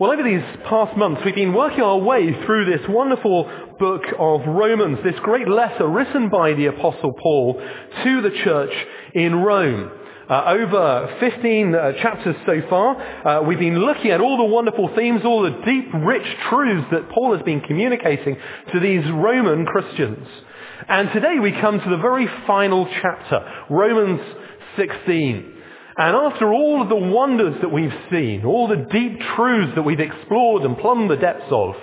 Well, over these past months, we've been working our way through this wonderful book of Romans, this great letter written by the Apostle Paul to the church in Rome. Over 15 chapters so far, we've been looking at all the wonderful themes, all the deep, rich truths that Paul has been communicating to these Roman Christians. And today we come to the very final chapter, Romans 16. And after all of the wonders that we've seen, all the deep truths that we've explored and plumbed the depths of,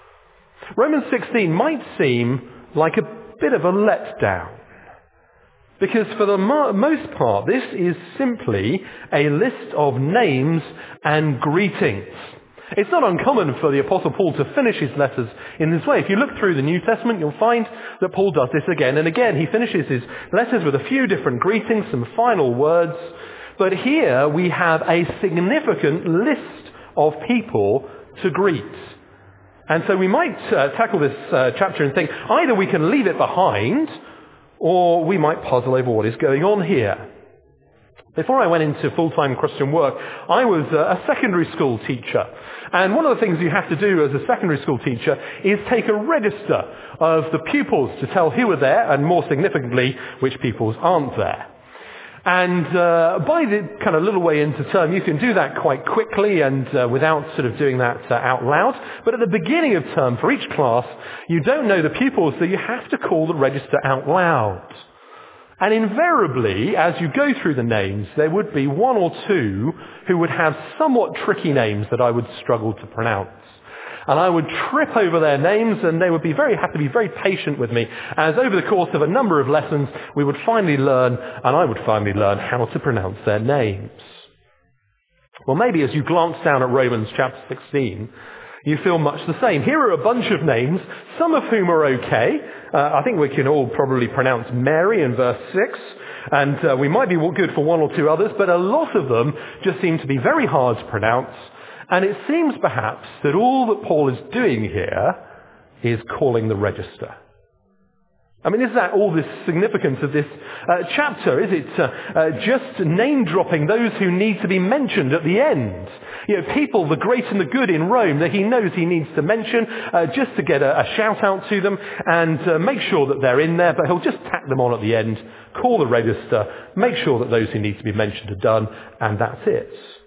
Romans 16 might seem like a bit of a letdown. Because for the most part, this is simply a list of names and greetings. It's not uncommon for the Apostle Paul to finish his letters in this way. If you look through the New Testament, you'll find that Paul does this again and again. He finishes his letters with a few different greetings, some final words. But here we have a significant list of people to greet. And so we might tackle this chapter and think either we can leave it behind or we might puzzle over what is going on here. Before I went into full-time Christian work, I was a secondary school teacher. And one of the things you have to do as a secondary school teacher is take a register of the pupils to tell who are there and, more significantly, which pupils aren't there. And by the kind of little way into term, you can do that quite quickly and without sort of doing that out loud. But at the beginning of term, for each class, you don't know the pupils, so you have to call the register out loud. And invariably, as you go through the names, there would be one or two who would have somewhat tricky names that I would struggle to pronounce. And I would trip over their names, and they would be very happy to be very patient with me, as over the course of a number of lessons, we would finally learn, and I would finally learn, how to pronounce their names. Well, maybe as you glance down at Romans chapter 16, you feel much the same. Here are a bunch of names, some of whom are okay. I think we can all probably pronounce Mary in verse 6, and we might be good for one or two others, but a lot of them just seem to be very hard to pronounce. And it seems perhaps that all that Paul is doing here is calling the register. I mean, is that all the significance of this chapter? Is it just name-dropping those who need to be mentioned at the end? You know, people, the great and the good in Rome, that he knows he needs to mention just to get a shout-out to them and make sure that they're in there, but he'll just tack them on at the end, call the register, make sure that those who need to be mentioned are done, and that's it.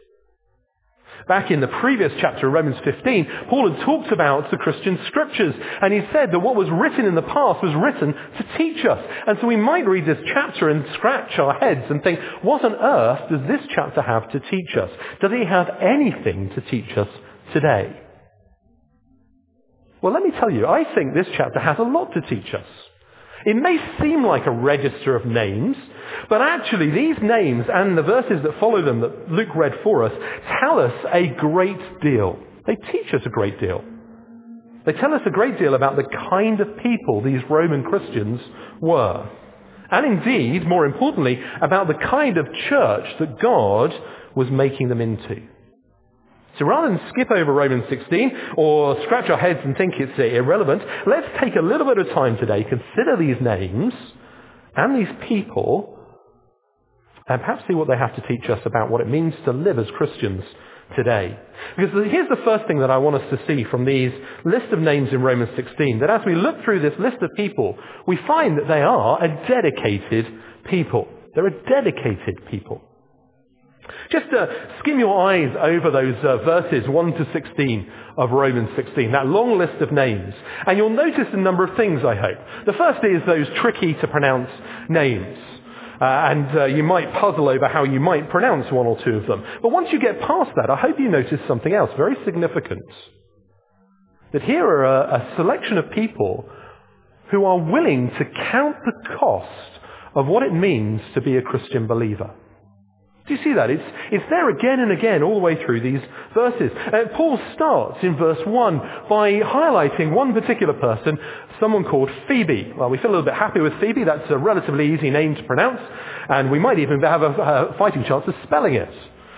Back in the previous chapter, Romans 15, Paul had talked about the Christian scriptures, and he said that what was written in the past was written to teach us. And so we might read this chapter and scratch our heads and think, what on earth does this chapter have to teach us? Does he have anything to teach us today? Well, let me tell you, I think this chapter has a lot to teach us. It may seem like a register of names, but actually these names and the verses that follow them that Luke read for us tell us a great deal. They teach us a great deal. They tell us a great deal about the kind of people these Roman Christians were. And indeed, more importantly, about the kind of church that God was making them into. So rather than skip over Romans 16 or scratch our heads and think it's irrelevant, let's take a little bit of time today, consider these names and these people, and perhaps see what they have to teach us about what it means to live as Christians today. Because here's the first thing that I want us to see from these list of names in Romans 16, that as we look through this list of people, we find that they are a dedicated people. They're a dedicated people. Just skim your eyes over those verses 1 to 16 of Romans 16, that long list of names. And you'll notice a number of things, I hope. The first is those tricky to pronounce names. And you might puzzle over how you might pronounce one or two of them. But once you get past that, I hope you notice something else very significant. That here are a selection of people who are willing to count the cost of what it means to be a Christian believer. Do you see that? It's there again and again all the way through these verses. Paul starts in verse 1 by highlighting one particular person, someone called Phoebe. Well, we feel a little bit happy with Phoebe. That's a relatively easy name to pronounce, and we might even have a fighting chance of spelling it.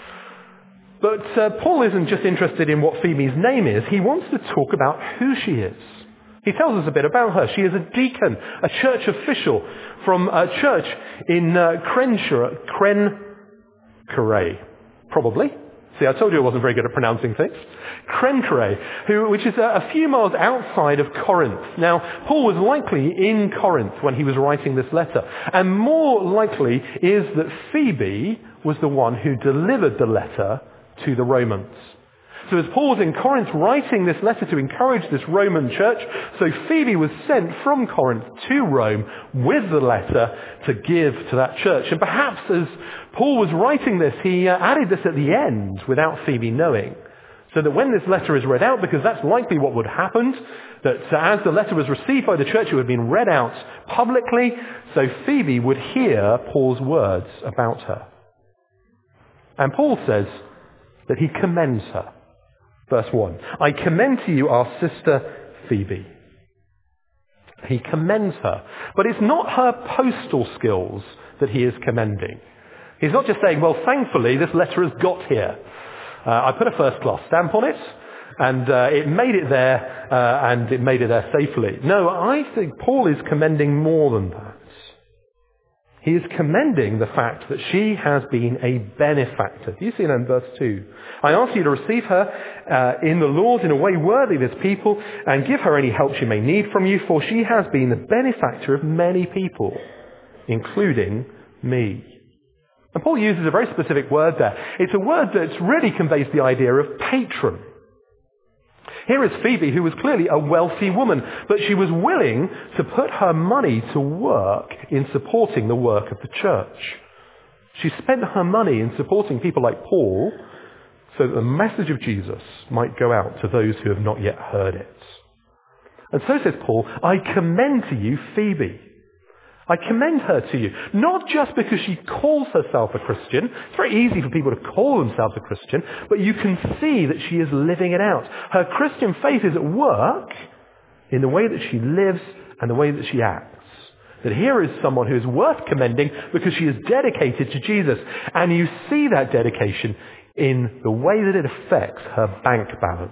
But Paul isn't just interested in what Phoebe's name is. He wants to talk about who she is. He tells us a bit about her. She is a deacon, a church official from a church in Crencere, probably. See, I told you I wasn't very good at pronouncing things. Cenchreae, which is a few miles outside of Corinth. Now, Paul was likely in Corinth when he was writing this letter. And more likely is that Phoebe was the one who delivered the letter to the Romans. So as Paul was in Corinth writing this letter to encourage this Roman church, so Phoebe was sent from Corinth to Rome with the letter to give to that church. And perhaps as Paul was writing this, he added this at the end without Phoebe knowing. So that when this letter is read out, because that's likely what would happen, that as the letter was received by the church, it would have been read out publicly, so Phoebe would hear Paul's words about her. And Paul says that he commends her. Verse 1, I commend to you our sister Phoebe. He commends her. But it's not her postal skills that he is commending. He's not just saying, well, thankfully this letter has got here. I put a first class stamp on it, and it made it there, and it made it there safely. No, I think Paul is commending more than that. He is commending the fact that she has been a benefactor. Do you see that in verse 2? I ask you to receive her in the Lord in a way worthy of his people and give her any help she may need from you, for she has been the benefactor of many people, including me. And Paul uses a very specific word there. It's a word that really conveys the idea of patron. Here is Phoebe, who was clearly a wealthy woman, but she was willing to put her money to work in supporting the work of the church. She spent her money in supporting people like Paul so that the message of Jesus might go out to those who have not yet heard it. And so says Paul, I commend to you Phoebe. I commend her to you, not just because she calls herself a Christian. It's very easy for people to call themselves a Christian, but you can see that she is living it out. Her Christian faith is at work in the way that she lives and the way that she acts. That here is someone who is worth commending because she is dedicated to Jesus. And you see that dedication in the way that it affects her bank balance.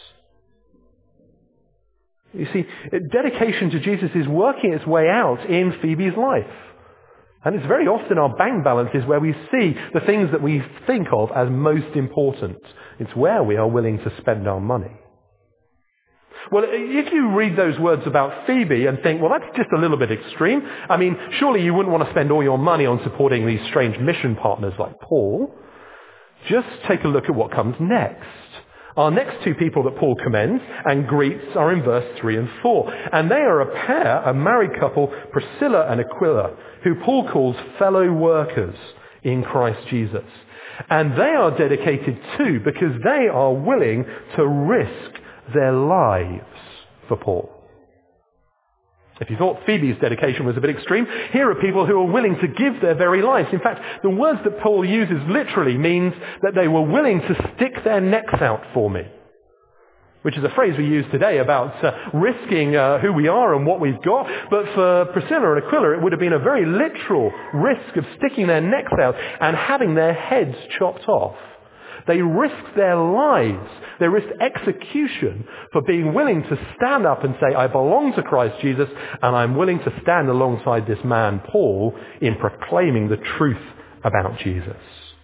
You see, dedication to Jesus is working its way out in Phoebe's life. And it's very often our bank balances where we see the things that we think of as most important. It's where we are willing to spend our money. Well, if you read those words about Phoebe and think, well, that's just a little bit extreme. I mean, surely you wouldn't want to spend all your money on supporting these strange mission partners like Paul. Just take a look at what comes next. Our next two people that Paul commends and greets are in verse 3 and 4. And they are a pair, a married couple, Priscilla and Aquila, who Paul calls fellow workers in Christ Jesus. And they are dedicated too because they are willing to risk their lives for Paul. If you thought Phoebe's dedication was a bit extreme, here are people who are willing to give their very lives. In fact, the words that Paul uses literally means that they were willing to stick their necks out for me, which is a phrase we use today about risking who we are and what we've got. But for Priscilla and Aquila, it would have been a very literal risk of sticking their necks out and having their heads chopped off. They risked their lives. They risked execution for being willing to stand up and say, I belong to Christ Jesus, and I'm willing to stand alongside this man, Paul, in proclaiming the truth about Jesus.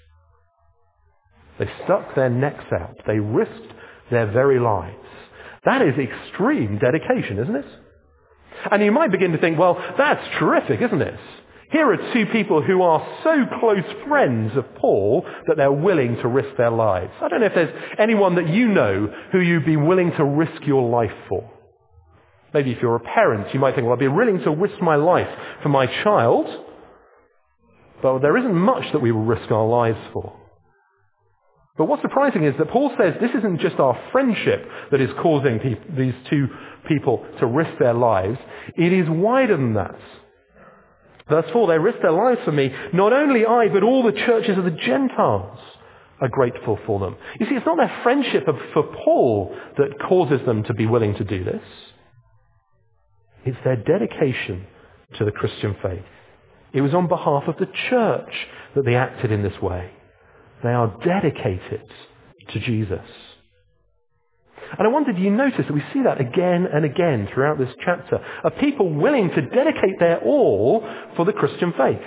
They stuck their necks out. They risked their very lives. That is extreme dedication, isn't it? And you might begin to think, well, that's terrific, isn't it? Here are two people who are so close friends of Paul that they're willing to risk their lives. I don't know if there's anyone that you know who you'd be willing to risk your life for. Maybe if you're a parent, you might think, well, I'd be willing to risk my life for my child, but there isn't much that we will risk our lives for. But what's surprising is that Paul says this isn't just our friendship that is causing these two people to risk their lives. It is wider than that. Verse 4, they risked their lives for me. Not only I, but all the churches of the Gentiles are grateful for them. You see, it's not their friendship for Paul that causes them to be willing to do this. It's their dedication to the Christian faith. It was on behalf of the church that they acted in this way. They are dedicated to Jesus. And I wonder, do you notice that we see that again and again throughout this chapter? Are people willing to dedicate their all for the Christian faith?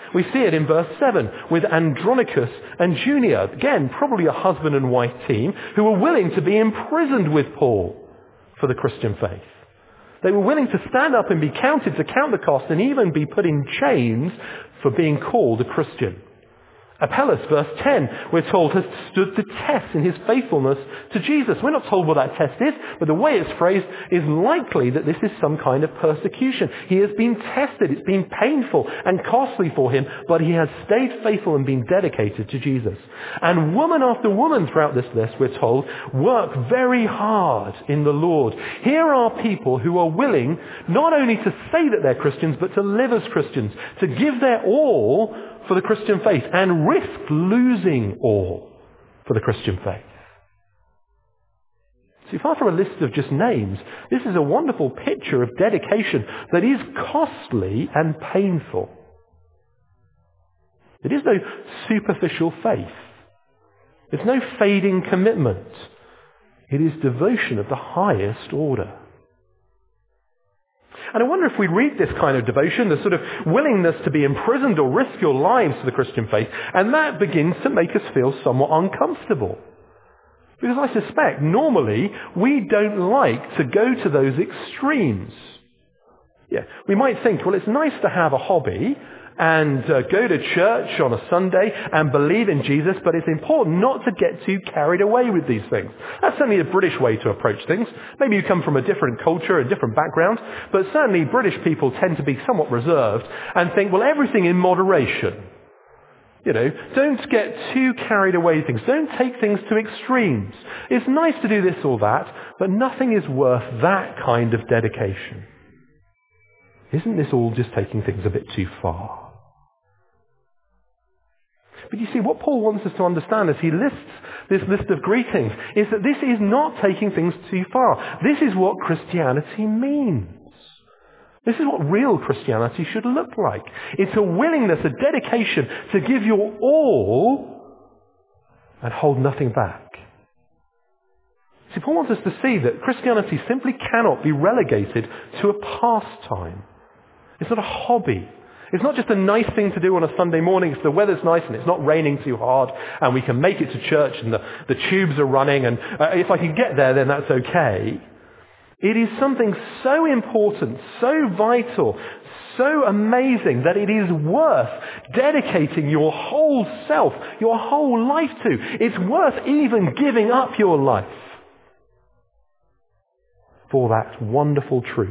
We see it in verse 7 with Andronicus and Junia, again, probably a husband and wife team, who were willing to be imprisoned with Paul for the Christian faith. They were willing to stand up and be counted to count the cost and even be put in chains for being called a Christian. Apelles, verse 10, we're told, has stood the test in his faithfulness to Jesus. We're not told what that test is, but the way it's phrased is likely that this is some kind of persecution. He has been tested. It's been painful and costly for him, but he has stayed faithful and been dedicated to Jesus. And woman after woman throughout this list, we're told, work very hard in the Lord. Here are people who are willing not only to say that they're Christians, but to live as Christians, to give their all for the Christian faith and risk losing all for the Christian faith. See, far from a list of just names, this is a wonderful picture of dedication that is costly and painful. It is no superficial faith. It's no fading commitment. It is devotion of the highest order. And I wonder if we read this kind of devotion, the sort of willingness to be imprisoned or risk your lives for the Christian faith, and that begins to make us feel somewhat uncomfortable. Because I suspect normally we don't like to go to those extremes. Yeah, we might think, well, it's nice to have a hobby and go to church on a Sunday and believe in Jesus, but it's important not to get too carried away with these things. That's certainly a British way to approach things. Maybe you come from a different culture, a different background, but certainly British people tend to be somewhat reserved and think, well, everything in moderation. You know, don't get too carried away with things. Don't take things to extremes. It's nice to do this or that, but nothing is worth that kind of dedication. Isn't this all just taking things a bit too far? But you see, what Paul wants us to understand as he lists this list of greetings is that this is not taking things too far. This is what Christianity means. This is what real Christianity should look like. It's a willingness, a dedication to give your all and hold nothing back. See, Paul wants us to see that Christianity simply cannot be relegated to a pastime. It's not a hobby. It's not just a nice thing to do on a Sunday morning if the weather's nice and it's not raining too hard and we can make it to church and the tubes are running and if I can get there then that's okay. It is something so important, so vital, so amazing that it is worth dedicating your whole self, your whole life to. It's worth even giving up your life for that wonderful truth.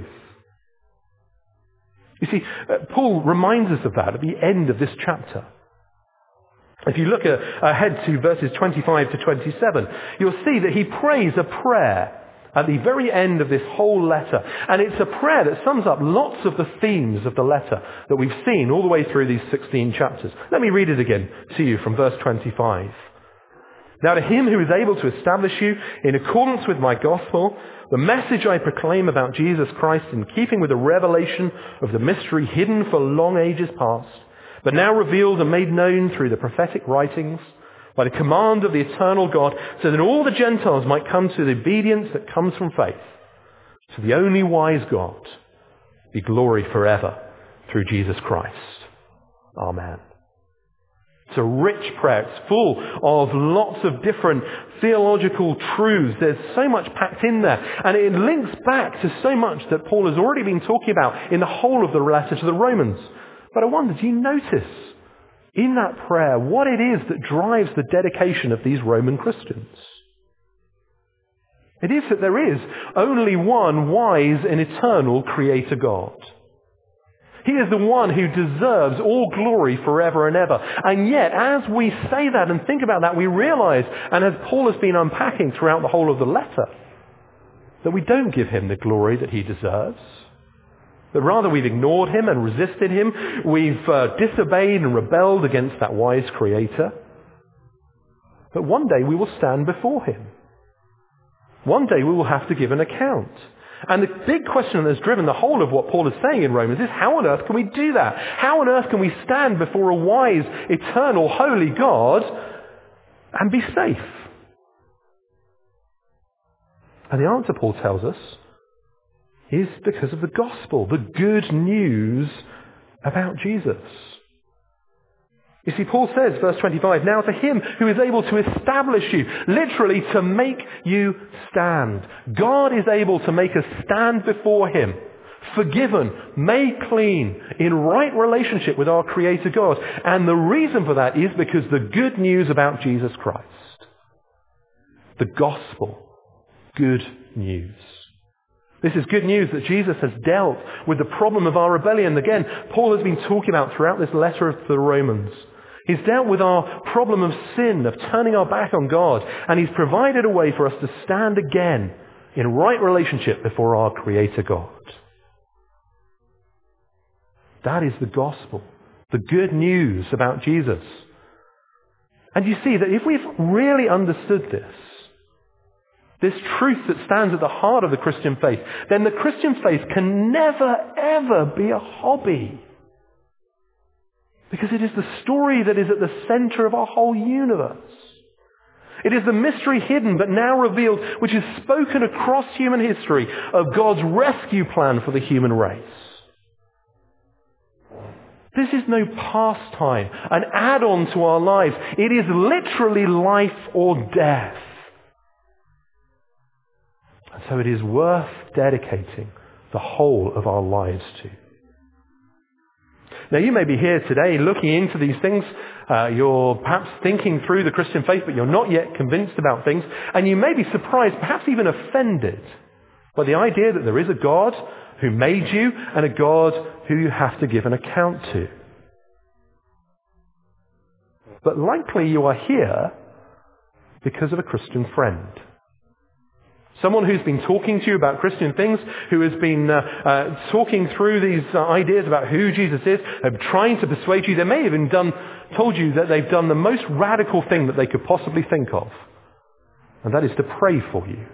You see, Paul reminds us of that at the end of this chapter. If you look ahead to verses 25 to 27, you'll see that he prays a prayer at the very end of this whole letter. And it's a prayer that sums up lots of the themes of the letter that we've seen all the way through these 16 chapters. Let me read it again to you from verse 25. Now to him who is able to establish you in accordance with my gospel, the message I proclaim about Jesus Christ in keeping with the revelation of the mystery hidden for long ages past, but now revealed and made known through the prophetic writings, by the command of the eternal God, so that all the Gentiles might come to the obedience that comes from faith. To the only wise God be glory forever through Jesus Christ. Amen. It's a rich prayer. It's full of lots of different theological truths. There's so much packed in there. And it links back to so much that Paul has already been talking about in the whole of the letter to the Romans. But I wonder, do you notice in that prayer what it is that drives the dedication of these Roman Christians? It is that there is only one wise and eternal Creator God. He is the one who deserves all glory forever and ever. And yet, as we say that and think about that, we realize, and as Paul has been unpacking throughout the whole of the letter, that we don't give him the glory that he deserves. That rather we've ignored him and resisted him. We've disobeyed and rebelled against that wise Creator. But one day we will stand before him. One day we will have to give an account. And the big question that's driven the whole of what Paul is saying in Romans is, how on earth can we do that? How on earth can we stand before a wise, eternal, holy God and be safe? And the answer, Paul tells us, is because of the gospel, the good news about Jesus. You see, Paul says, verse 25, now to him who is able to establish you, literally to make you stand. God is able to make us stand before him, forgiven, made clean, in right relationship with our Creator God. And the reason for that is because the good news about Jesus Christ. The gospel. Good news. This is good news that Jesus has dealt with the problem of our rebellion. Again, Paul has been talking about throughout this letter to the Romans. He's dealt with our problem of sin, of turning our back on God, and he's provided a way for us to stand again in right relationship before our Creator God. That is the gospel, the good news about Jesus. And you see that if we've really understood this truth that stands at the heart of the Christian faith, then the Christian faith can never, ever be a hobby. Because it is the story that is at the center of our whole universe. It is the mystery hidden but now revealed, which is spoken across human history, of God's rescue plan for the human race. This is no pastime, an add-on to our lives. It is literally life or death. And so it is worth dedicating the whole of our lives to. Now you may be here today looking into these things. You're perhaps thinking through the Christian faith, but you're not yet convinced about things. And you may be surprised, perhaps even offended, by the idea that there is a God who made you and a God who you have to give an account to. But likely you are here because of a Christian friend. Someone who's been talking to you about Christian things, who has been talking through these ideas about who Jesus is, trying to persuade you. They may have even told you that they've done the most radical thing that they could possibly think of. And that is to pray for you.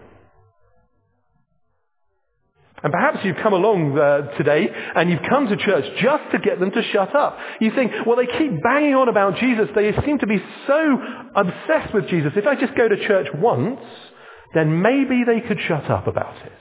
And perhaps you've come along today and you've come to church just to get them to shut up. You think, well, they keep banging on about Jesus. They seem to be so obsessed with Jesus. If I just go to church once, then maybe they could shut up about it.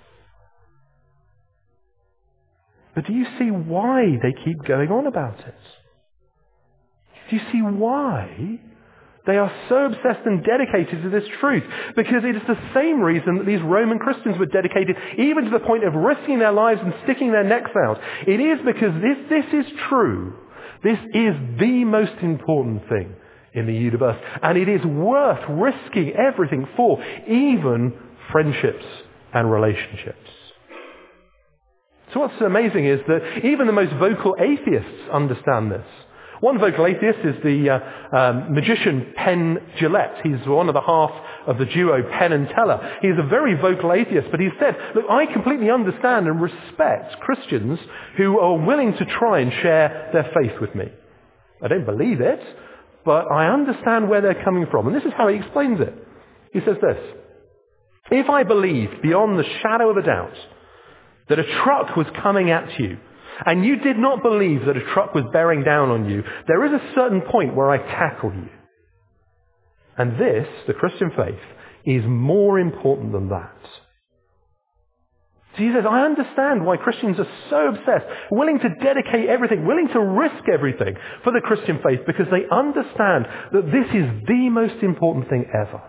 But do you see why they keep going on about it? Do you see why they are so obsessed and dedicated to this truth? Because it is the same reason that these Roman Christians were dedicated, even to the point of risking their lives and sticking their necks out. It is because this is true. This is the most important thing in the universe. And it is worth risking everything for, even friendships and relationships. So what's so amazing is that even the most vocal atheists understand this. One vocal atheist is the magician Penn Jillette. He's one of the half of the duo Penn and Teller. He's a very vocal atheist, but he said, look, I completely understand and respect Christians who are willing to try and share their faith with me. I don't believe it, but I understand where they're coming from. And this is how he explains it. He says this: if I believed beyond the shadow of a doubt that a truck was coming at you, and you did not believe that a truck was bearing down on you, there is a certain point where I tackle you. And this, the Christian faith, is more important than that. So he says, I understand why Christians are so obsessed, willing to dedicate everything, willing to risk everything for the Christian faith, because they understand that this is the most important thing ever.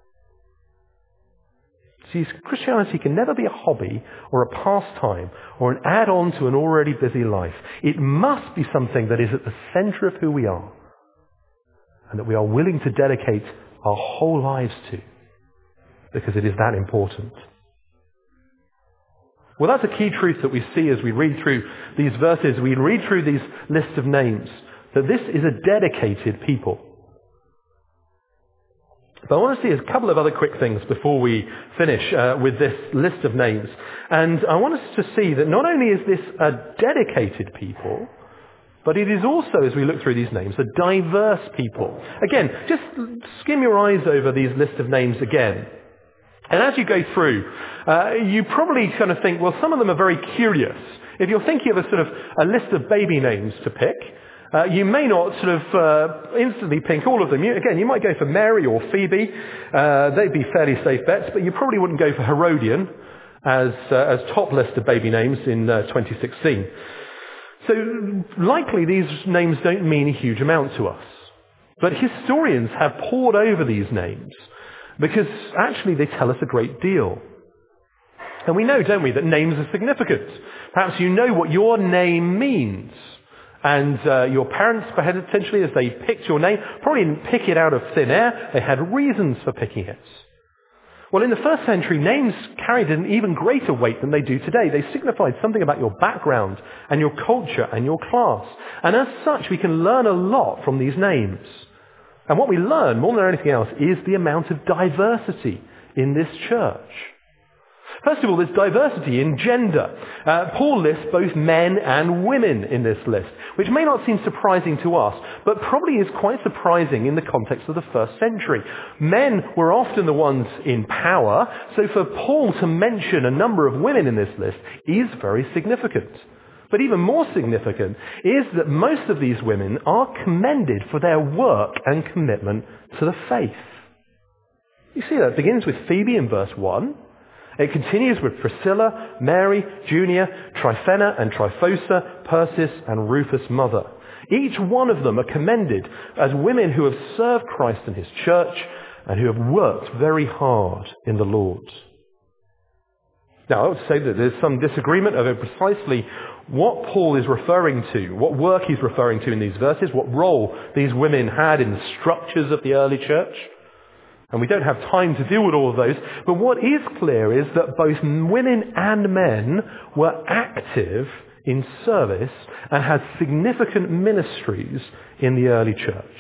See, Christianity can never be a hobby or a pastime or an add-on to an already busy life. It must be something that is at the center of who we are and that we are willing to dedicate our whole lives to, because it is that important. Well, that's a key truth that we see as we read through these verses, we read through these lists of names, that this is a dedicated people. But I want to see a couple of other quick things before we finish with this list of names. And I want us to see that not only is this a dedicated people, but it is also, as we look through these names, a diverse people. Again, just skim your eyes over these list of names again. And as you go through, you probably kind of think, well, some of them are very curious. If you're thinking of a list of baby names to pick, you may not instantly pick all of them. You might go for Mary or Phoebe. They'd be fairly safe bets, but you probably wouldn't go for Herodian as top list of baby names in 2016. So likely these names don't mean a huge amount to us. But historians have pored over these names because actually they tell us a great deal. And we know, don't we, that names are significant. Perhaps you know what your name means. And your parents, potentially, as they picked your name, probably didn't pick it out of thin air. They had reasons for picking it. Well, in the first century, names carried an even greater weight than they do today. They signified something about your background and your culture and your class. And as such, we can learn a lot from these names. And what we learn, more than anything else, is the amount of diversity in this church. First of all, there's diversity in gender. Paul lists both men and women in this list, which may not seem surprising to us, but probably is quite surprising in the context of the first century. Men were often the ones in power, so for Paul to mention a number of women in this list is very significant. But even more significant is that most of these women are commended for their work and commitment to the faith. You see that it begins with Phoebe in verse 1. It continues with Priscilla, Mary, Junia, Tryphena and Tryphosa, Persis and Rufus' mother. Each one of them are commended as women who have served Christ and his church and who have worked very hard in the Lord. Now, I would say that there's some disagreement over precisely what Paul is referring to, what work he's referring to in these verses, what role these women had in the structures of the early church. And we don't have time to deal with all of those. But what is clear is that both women and men were active in service and had significant ministries in the early church.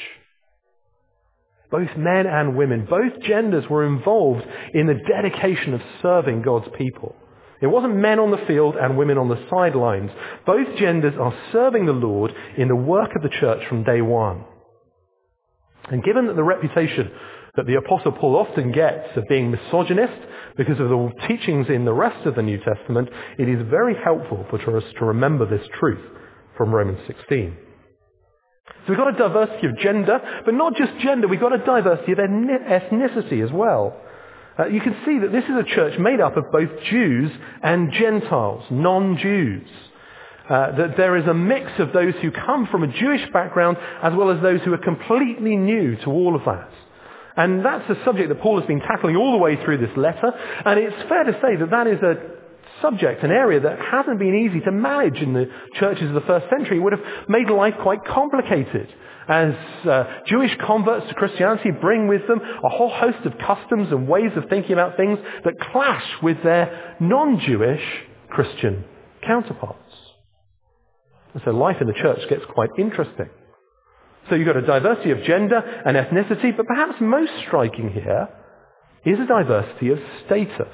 Both men and women, both genders were involved in the dedication of serving God's people. It wasn't men on the field and women on the sidelines. Both genders are serving the Lord in the work of the church from day one. And given that the reputation that the Apostle Paul often gets of being misogynist because of the teachings in the rest of the New Testament, it is very helpful for us to remember this truth from Romans 16. So we've got a diversity of gender, but not just gender, we've got a diversity of ethnicity as well. You can see that this is a church made up of both Jews and Gentiles, non-Jews. That there is a mix of those who come from a Jewish background as well as those who are completely new to all of that. And that's a subject that Paul has been tackling all the way through this letter. And it's fair to say that that is a subject, an area that hasn't been easy to manage in the churches of the first century. It would have made life quite complicated, as Jewish converts to Christianity bring with them a whole host of customs and ways of thinking about things that clash with their non-Jewish Christian counterparts. And so life in the church gets quite interesting. So you've got a diversity of gender and ethnicity, but perhaps most striking here is a diversity of status.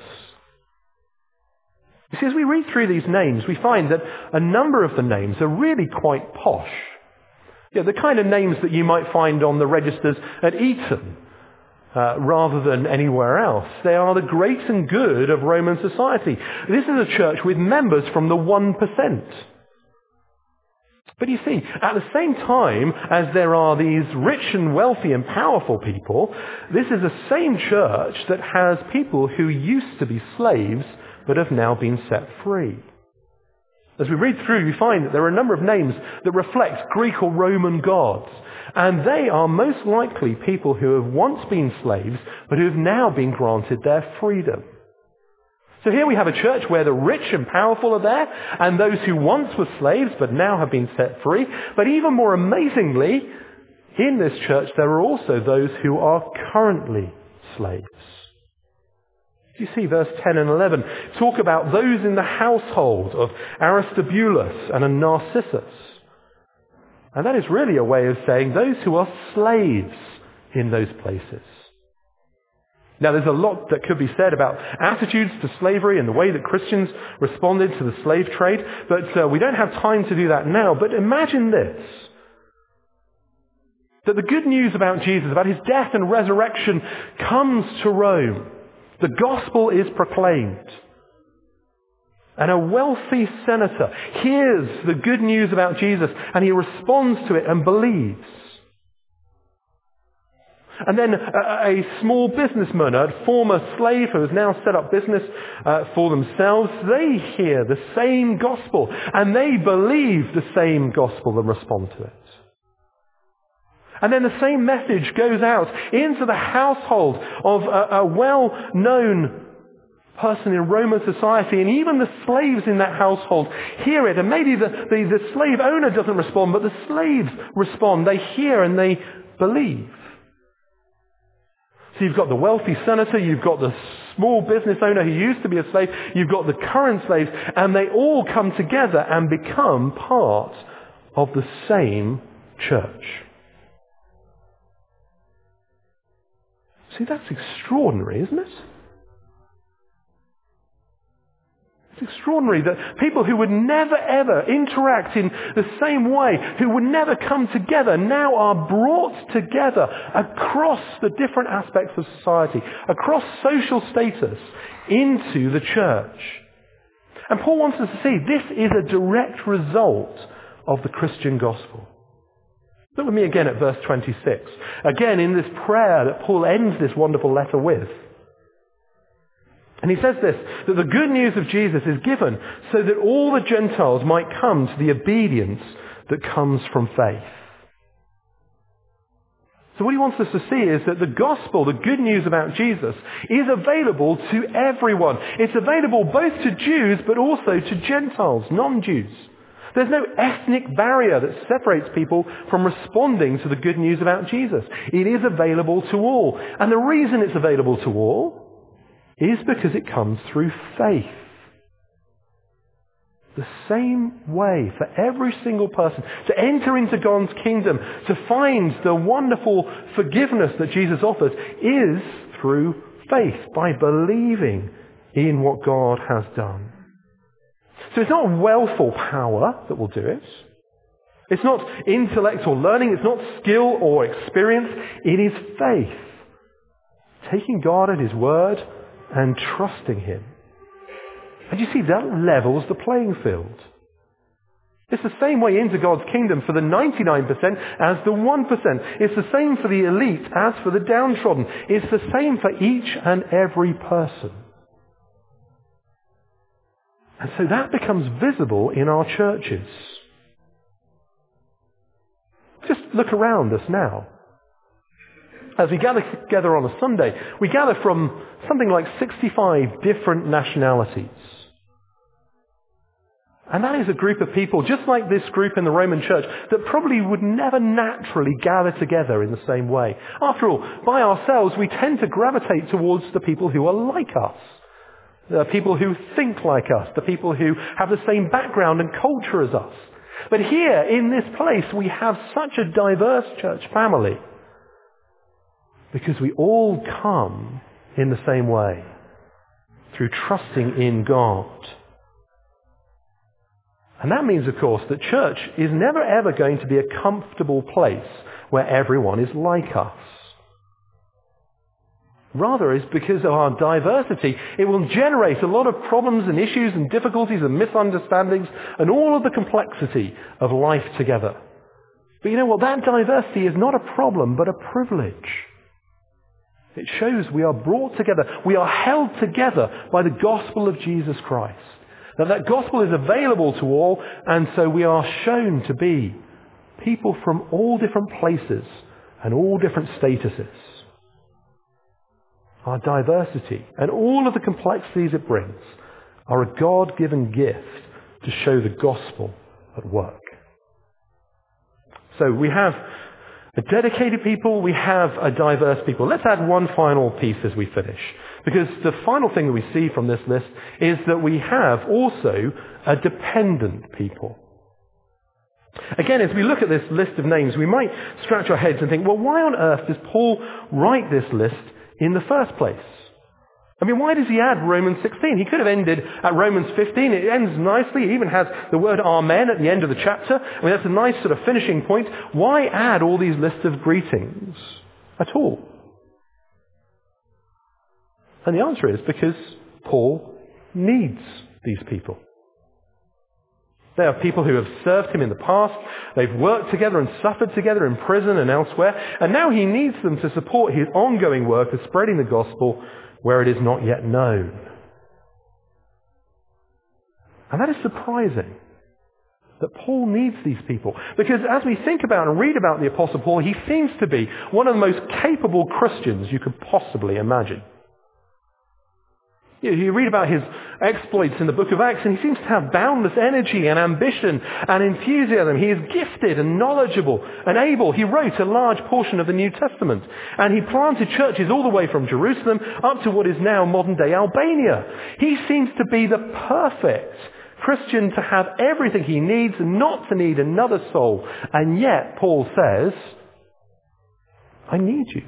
You see, as we read through these names, we find that a number of the names are really quite posh. Yeah, the kind of names that you might find on the registers at Eton, rather than anywhere else. They are the great and good of Roman society. This is a church with members from the 1%. But you see, at the same time as there are these rich and wealthy and powerful people, this is the same church that has people who used to be slaves but have now been set free. As we read through, we find that there are a number of names that reflect Greek or Roman gods. And they are most likely people who have once been slaves but who have now been granted their freedom. So here we have a church where the rich and powerful are there, and those who once were slaves but now have been set free. But even more amazingly, in this church there are also those who are currently slaves. You see verse 10 and 11 talk about those in the household of Aristobulus and Narcissus. And that is really a way of saying those who are slaves in those places. Now, there's a lot that could be said about attitudes to slavery and the way that Christians responded to the slave trade, but we don't have time to do that now. But imagine this, that the good news about Jesus, about his death and resurrection, comes to Rome. The gospel is proclaimed. And a wealthy senator hears the good news about Jesus and he responds to it and believes. And then a small businessman, a former slave who has now set up business for themselves, they hear the same gospel and they believe the same gospel and respond to it. And then the same message goes out into the household of a well-known person in Roman society, and even the slaves in that household hear it. And maybe the slave owner doesn't respond, but the slaves respond. They hear and they believe. So you've got the wealthy senator, you've got the small business owner who used to be a slave, you've got the current slaves, and they all come together and become part of the same church. See, that's extraordinary, isn't it? It's extraordinary that people who would never ever interact in the same way, who would never come together, now are brought together across the different aspects of society, across social status, into the church. And Paul wants us to see this is a direct result of the Christian gospel. Look with me again at verse 26. Again, in this prayer that Paul ends this wonderful letter with. And he says this, that the good news of Jesus is given so that all the Gentiles might come to the obedience that comes from faith. So what he wants us to see is that the gospel, the good news about Jesus, is available to everyone. It's available both to Jews but also to Gentiles, non-Jews. There's no ethnic barrier that separates people from responding to the good news about Jesus. It is available to all. And the reason it's available to all is because it comes through faith. The same way for every single person to enter into God's kingdom, to find the wonderful forgiveness that Jesus offers, is through faith, by believing in what God has done. So it's not wealth or power that will do it. It's not intellect or learning. It's not skill or experience. It is faith. Taking God at His word and trusting Him. And you see, that levels the playing field. It's the same way into God's kingdom for the 99% as the 1%. It's the same for the elite as for the downtrodden. It's the same for each and every person. And so that becomes visible in our churches. Just look around us now. As we gather together on a Sunday, we gather from something like 65 different nationalities. And that is a group of people, just like this group in the Roman church, that probably would never naturally gather together in the same way. After all, by ourselves, we tend to gravitate towards the people who are like us. The people who think like us, the people who have the same background and culture as us. But here, in this place, we have such a diverse church family because we all come in the same way, through trusting in God. And that means, of course, that church is never ever going to be a comfortable place where everyone is like us. Rather, it's because of our diversity, it will generate a lot of problems and issues and difficulties and misunderstandings and all of the complexity of life together. But you know what? That diversity is not a problem, but a privilege. It shows we are brought together. We are held together by the gospel of Jesus Christ. That gospel is available to all, and so we are shown to be people from all different places and all different statuses. Our diversity and all of the complexities it brings are a God-given gift to show the gospel at work. So we have a dedicated people, we have a diverse people. Let's add one final piece as we finish. Because the final thing that we see from this list is that we have also a dependent people. Again, as we look at this list of names, we might scratch our heads and think, well, why on earth does Paul write this list in the first place? I mean, why does he add Romans 16? He could have ended at Romans 15. It ends nicely. It even has the word Amen at the end of the chapter. I mean, that's a nice sort of finishing point. Why add all these lists of greetings at all? And the answer is because Paul needs these people. They are people who have served him in the past. They've worked together and suffered together in prison and elsewhere. And now he needs them to support his ongoing work of spreading the gospel where it is not yet known. And that is surprising, that Paul needs these people. Because as we think about and read about the Apostle Paul, he seems to be one of the most capable Christians you could possibly imagine. You read about his exploits in the book of Acts, and he seems to have boundless energy and ambition and enthusiasm. He is gifted and knowledgeable and able. He wrote a large portion of the New Testament, and he planted churches all the way from Jerusalem up to what is now modern-day Albania. He seems to be the perfect Christian to have everything he needs and not to need another soul. And yet, Paul says, I need you.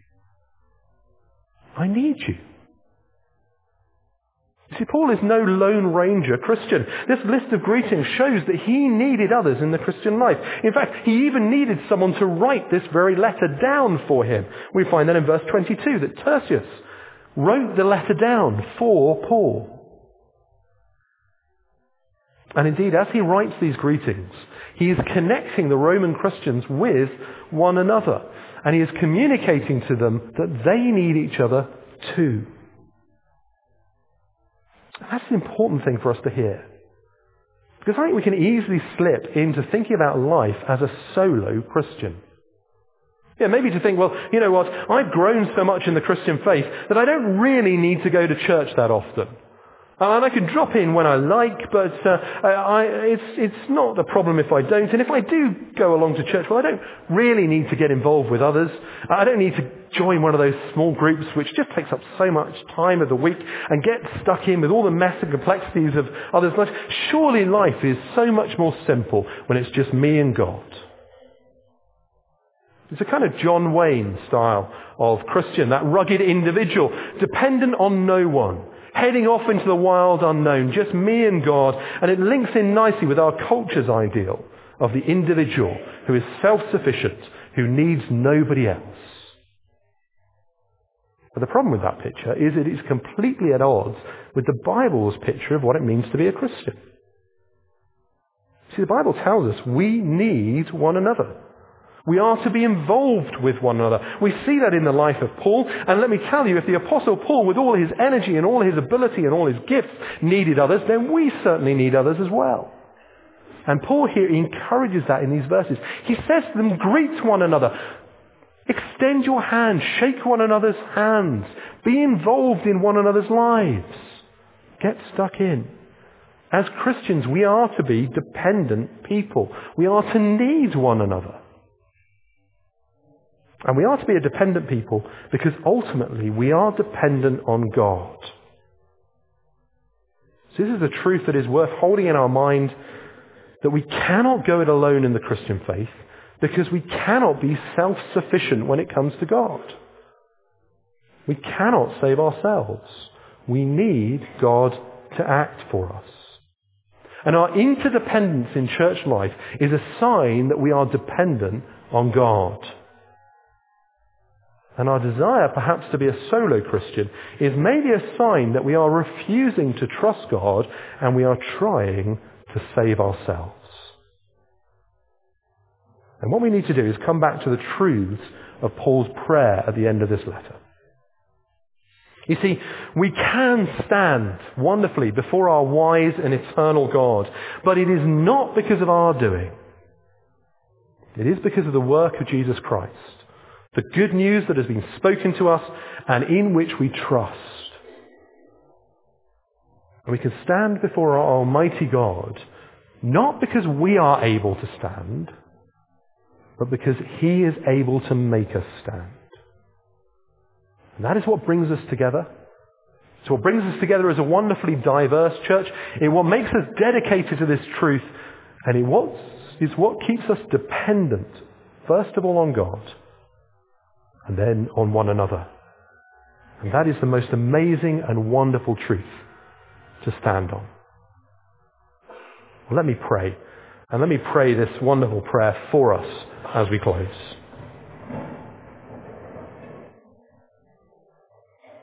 I need you. You see, Paul is no Lone Ranger Christian. This list of greetings shows that he needed others in the Christian life. In fact, he even needed someone to write this very letter down for him. We find that in verse 22, that Tertius wrote the letter down for Paul. And indeed, as he writes these greetings, he is connecting the Roman Christians with one another. And he is communicating to them that they need each other too. That's an important thing for us to hear. Because I think we can easily slip into thinking about life as a solo Christian. Yeah, maybe to think, well, you know what, I've grown so much in the Christian faith that I don't really need to go to church that often. And I can drop in when I like, but it's not a problem if I don't. And if I do go along to church, well, I don't really need to get involved with others. I don't need to join one of those small groups which just takes up so much time of the week and get stuck in with all the mess and complexities of others' lives. Surely life is so much more simple when it's just me and God. It's a kind of John Wayne style of Christian, that rugged individual, dependent on no one, heading off into the wild unknown, just me and God, and it links in nicely with our culture's ideal of the individual who is self-sufficient, who needs nobody else. But the problem with that picture is it is completely at odds with the Bible's picture of what it means to be a Christian. See, the Bible tells us we need one another. We are to be involved with one another. We see that in the life of Paul. And let me tell you, if the Apostle Paul, with all his energy and all his ability and all his gifts, needed others, then we certainly need others as well. And Paul here encourages that in these verses. He says to them, greet one another. Extend your hand. Shake one another's hands. Be involved in one another's lives. Get stuck in. As Christians, we are to be dependent people. We are to need one another. And we are to be a dependent people because ultimately we are dependent on God. So this is a truth that is worth holding in our mind, that we cannot go it alone in the Christian faith because we cannot be self-sufficient when it comes to God. We cannot save ourselves. We need God to act for us. And our interdependence in church life is a sign that we are dependent on God. And our desire perhaps to be a solo Christian is maybe a sign that we are refusing to trust God and we are trying to save ourselves. And what we need to do is come back to the truths of Paul's prayer at the end of this letter. You see, we can stand wonderfully before our wise and eternal God, but it is not because of our doing. It is because of the work of Jesus Christ. The good news that has been spoken to us and in which we trust. And we can stand before our Almighty God, not because we are able to stand, but because He is able to make us stand. And that is what brings us together. It's what brings us together as a wonderfully diverse church. It's what makes us dedicated to this truth. And it's what keeps us dependent, first of all, on God, and then on one another. And that is the most amazing and wonderful truth to stand on. Well, let me pray. And let me pray this wonderful prayer for us as we close.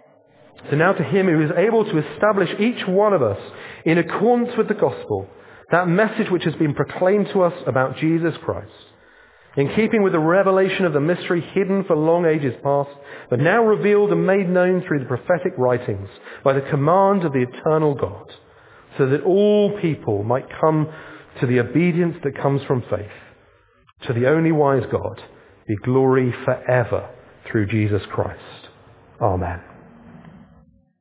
So now to Him who is able to establish each one of us in accordance with the gospel, That message which has been proclaimed to us about Jesus Christ, in keeping with the revelation of the mystery hidden for long ages past, but now revealed and made known through the prophetic writings by the command of the eternal God, so that all people might come to the obedience that comes from faith. To the only wise God be glory forever through Jesus Christ. Amen.